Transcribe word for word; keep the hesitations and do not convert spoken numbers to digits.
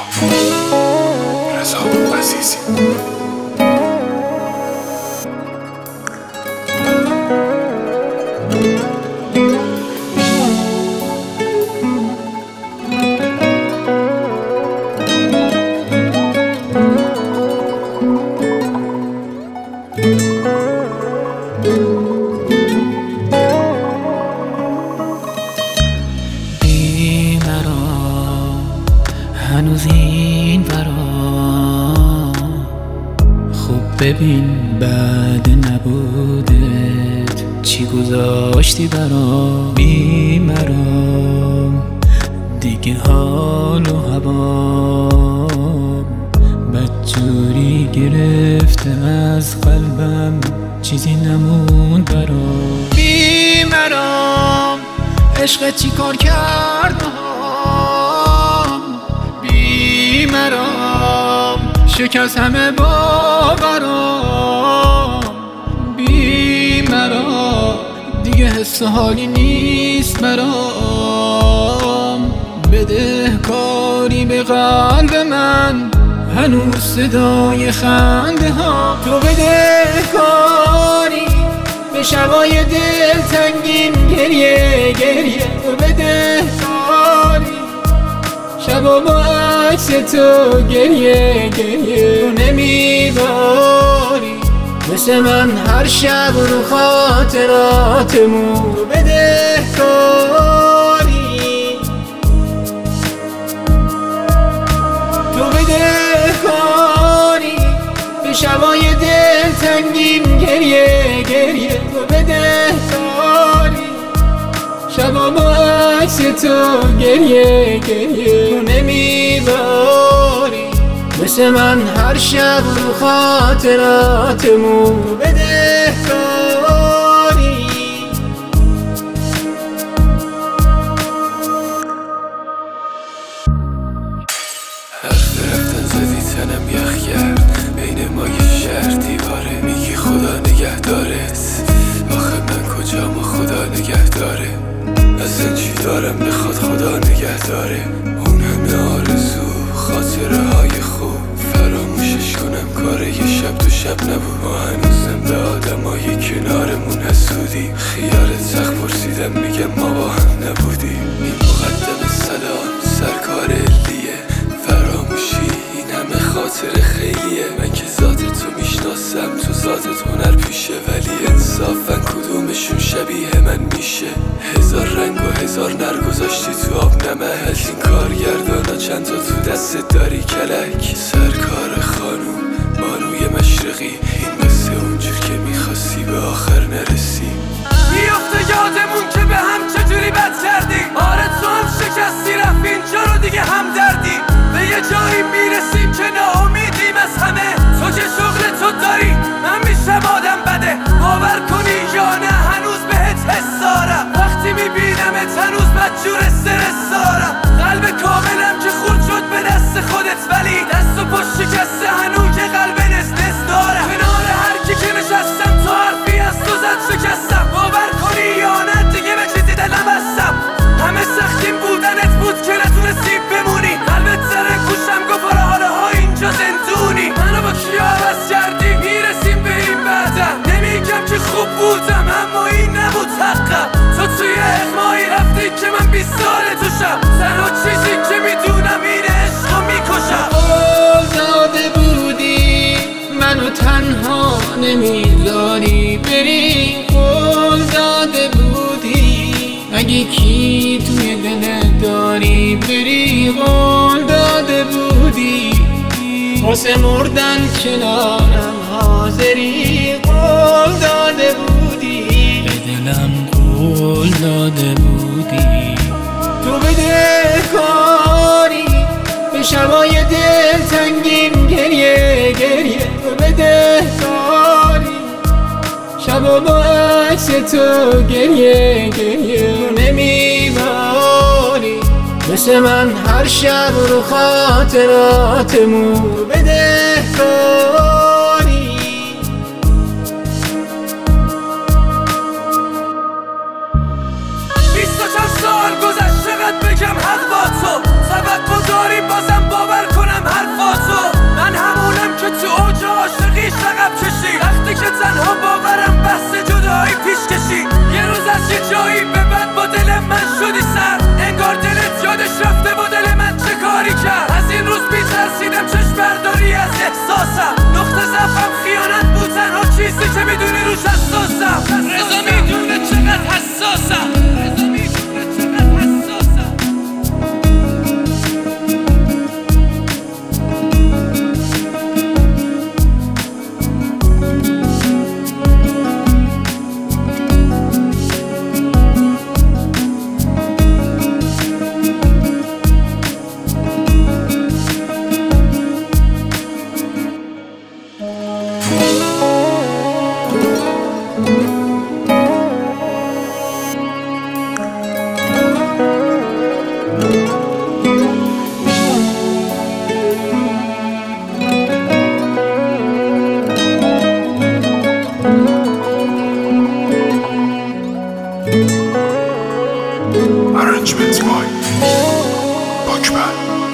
رضا عزیزی. هنوز این ورا خوب ببین بعد نبودت چی گذاشتی برام. بیمرام دیگه حال و هوام بدجوری گرفته از قلبم چیزی نموند برام. بیمرام عشق چی کار کرد مرام شکست همه باورام. بی مرام دیگه حس حالی نیست برام. بدهکاری به قلب من هنوز صدای خنده ها. تو بدهکاری به شبای دلتنگین گریه گریه. تو بدهکاری شبا با عکس تو گریه گریه. تو نمیباری مثل من هر شب رو خاطراتمون. تو بدهکاری تو بدهکاری به شبای دلتنگین گریه گریه. تو بدهکاری شبا با عکس تو گریه گریه. تو نمیباری مثل من هر شب رو خاطراتمون. بدهکاری حرف رفتن زدی تنم یخ کرد. بین ما یه شهر دیواره میگی خدا نگه دارت. آخه من کجام و خدا نگه داره. اصلا چی دارم بخواد خدا نگه داره. اون همه آرزو خاطره های خوب فراموشش کنم کار یه شب دو شب نبود. ما هنوزم به آدم های کنارمون حسودیم. خیال سخت پرسیدم میگم ما با هم نبودیم. این مقدم سلام سرکار علیه. فراموشی این همه خاطره خیلیه. من که ذات تو میشناسم تو ذاتت هنر پیشه. ولی انصافا کدومشون شبیه من میشه. هزار رنگ و هزار نر گذاشتی تو آب نمک. از این کارگردانا چند تا تو دستت داری کلک. سرکار خانوم بانوی مشرقی. این قصه اونجور که میخواستی به آخر نرسی. میفته یادمون که به هم چجوری بد کردی. آره تو هم شکستی رفت اینجا رو دیگه هم دردی. به یه جایی میرسیم که ناامیدیم از همه. تو که شغل تو داری من میشم آدم بده. باور کنی یا نه هنوز بهت حس دارم. وقتی میبینمت هنوز بدجور استرس دارم. قلب کاملم که خورد شد به دست خودت. ولی دست و پشت شکسته هنوز که قلب نس نس دارم. کنار هر کی که نشستم تو حرفی از تو زد شکستم. باور کنی یا نه دیگه به چیزی دلم بستم. همه سختیم بودنت بود که نتونستی بمونی. قلبت سر گوشم گفت آره حالا ها اینجا زندونی. منو با کیا عوض کردی میرسیم به این بعدم. نمیگم که خوب بودم اما این نبود حقم. تو توی اغمایی رفتی که من بیست ساله توشم. تنها چیزی که میدونم اینه عشقو میکشم. قول داده بودی منو تنها نمیذاری بری. قول داده بودی اگه کی توی دلت داری بری. قول داده بودی واسه مردن کنارم حاضری. قول داده بودی به دلم قول داده بودی. تو بدهکاری به شبای دلتنگین گریه گریه. تو بدهکاری شبا با عکس تو گریه گریه. تو نمیباری مثل من هر شب رو خاطراتمون. بدهکاری بیست و چند سال گذشت چقدر بگم حق با تو. توقع داری بازم باور کن نیستی که میدونی روش حساسم. رضا میدونه چقدر حساسم. رضا میدونه چقدر حساسم. Arrangements by Buckman.